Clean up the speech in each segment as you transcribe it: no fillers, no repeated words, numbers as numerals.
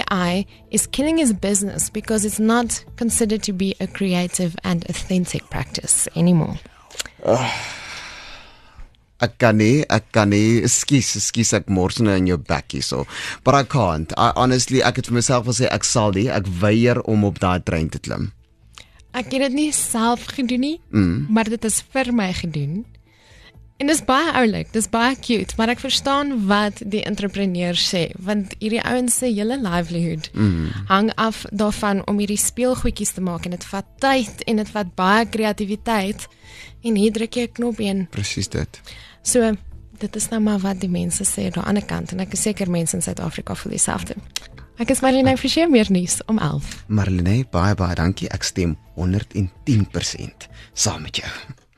AI is killing his business because it's not considered to be a creative and authentic practice anymore. Ek kan nie, excuse, ek mors nou in jou bekkie so. But I can't. Honestly, ek het vir myself gesê, ek sal nie, ek weier om op daai trein te klim. Ek het dit nie self gedoen nie, maar dit is vir my gedoen. En dis baie oulik, dis baie cute, maar ek verstaan wat die entrepreneurs sê, want hierdie ouens se hele livelihood hang af daarvan om hierdie speelgoedjies te maak, en dit vat tyd, en dit vat baie kreatiwiteit, en hier druk jy 'n knop en Presies dit. So, dit is nou maar wat die mense sê aan die ander kant, en ek is seker mense in Suid-Afrika voel dieselfde. Ek is Marlene Forsie, meer nuus om 11. Marlene, baie dankie, ek stem 110% saam met jou.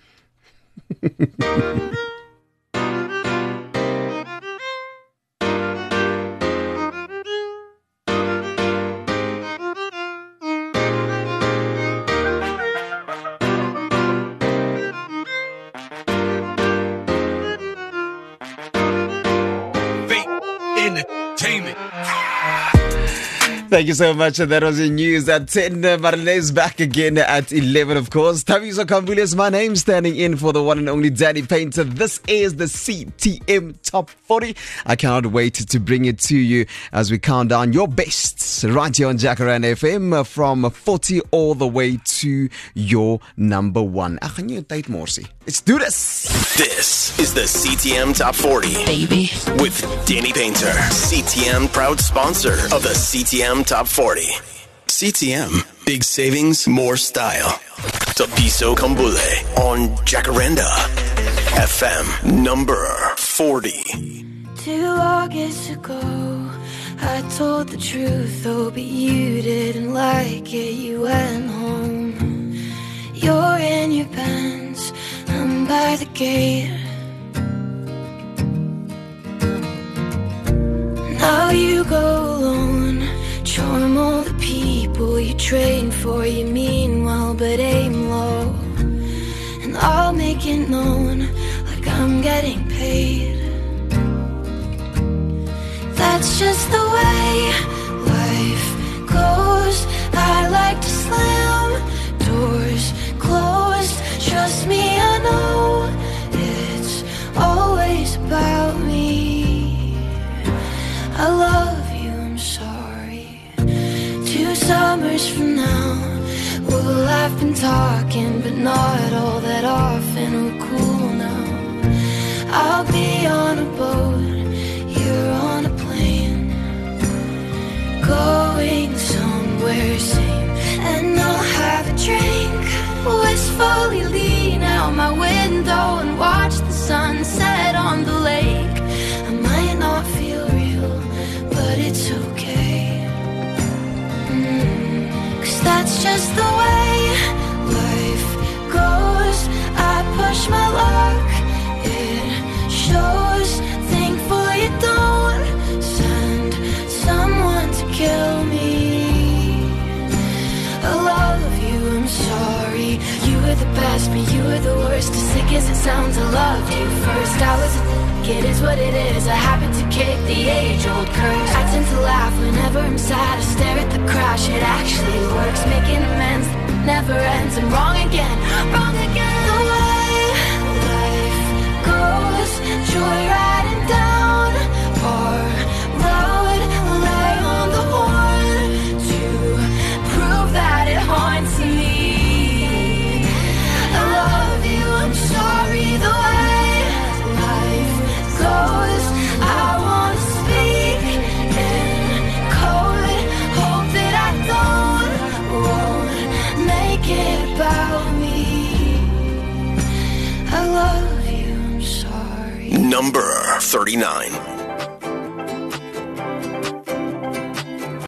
Entertainment. Thank you so much. That was the news at 10. Marlene's back again at 11, of course. Taviso Kambuli is my name, standing in for the one and only Danny Painter. This is the CTM Top 40. I cannot wait to bring it to you as we count down your bests right here on Jacaranda FM from 40 all the way to your number 1. Ek gaan jou tyd morsie. Let's do this. This is the CTM Top 40. Baby. With Danny Painter. CTM, proud sponsor of the CTM Top 40. CTM, big savings, more style. Tapiso Kambule on Jacaranda FM number 40. 2 August ago, I told the truth, oh, but you didn't like it. You went home. You're in your Benz, I'm by the gate. Now you go alone, charm all the people you train for. You mean well, but aim low. And I'll make it known like I'm getting paid. That's just the way life goes. I like to slam doors closed. Trust me, I know it's always about me. I love you, I'm sorry. 2 summers from now, we'll have been talking, but not all that often. We're cool now. I'll be on a boat, you're on a plane, going somewhere same, and I'll have a drink, wistfully lean out my window and watch the sunset on the lake. I might not feel real, but it's okay, 'cause that's just the way life goes. I push my luck, it shows. Thankful you don't send someone to kill me. I love you, I'm sorry. You were the best, but you were the worst. As sick as it sounds, I loved you first. I was a it is what it is. I happen to kick the age-old curse. I tend to laugh whenever I'm sad. I stare at the crash, it actually works. Making amends never ends. I'm wrong again, wrong again. The way life goes, joyriding down our road. Lay on the horn to prove that it haunts me. I love you, I'm sorry. The way life goes, I wanna speak in code. Hope that I won't make it about me. I love you, I'm sorry. Number 39.